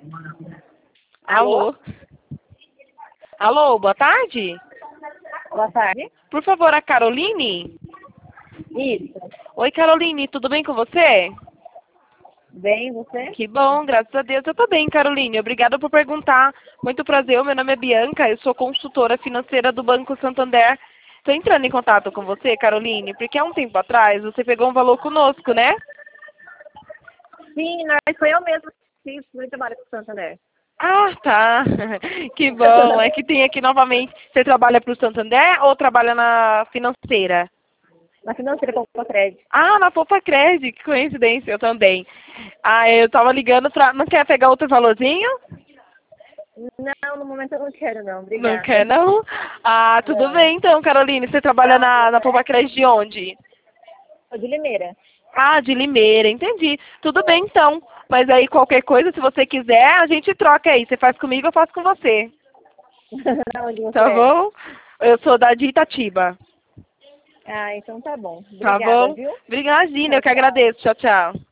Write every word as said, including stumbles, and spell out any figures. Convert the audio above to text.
Alô? Alô, boa tarde? Boa tarde. Por favor, a Caroline? Isso. Oi, Caroline, tudo bem com você? Bem, você? Que bom, graças a Deus eu tô bem, Caroline. Obrigada por perguntar. Muito prazer, meu nome é Bianca, eu sou consultora financeira do Banco Santander. Estou entrando em contato com você, Caroline, porque há um tempo atrás você pegou um valor conosco, né? Sim, nós, foi eu mesmo que fiz muito trabalho com o Santander. Ah, tá. Que bom. É que tem aqui novamente. Você trabalha para o Santander ou trabalha na financeira? Na financeira com crédito. Ah, na Poupa Cred, que coincidência, eu também. Ah, eu tava ligando pra... Não quer pegar outro valorzinho? Não, no momento eu não quero, não. Não Obrigada. quer, não? Ah, tudo Não. bem então, Caroline. Você trabalha na, na Poupa Cred de onde? Sou de Limeira. Ah, de Limeira, entendi. Tudo bem então. Mas aí qualquer coisa, se você quiser, a gente troca aí. Você faz comigo, eu faço com você. Onde você Tá é? bom? Eu sou da de Itatiba. Ah, então tá bom. Tá Obrigada, bom? viu? Obrigadinha, Tchau, eu que tchau. agradeço. Tchau, tchau.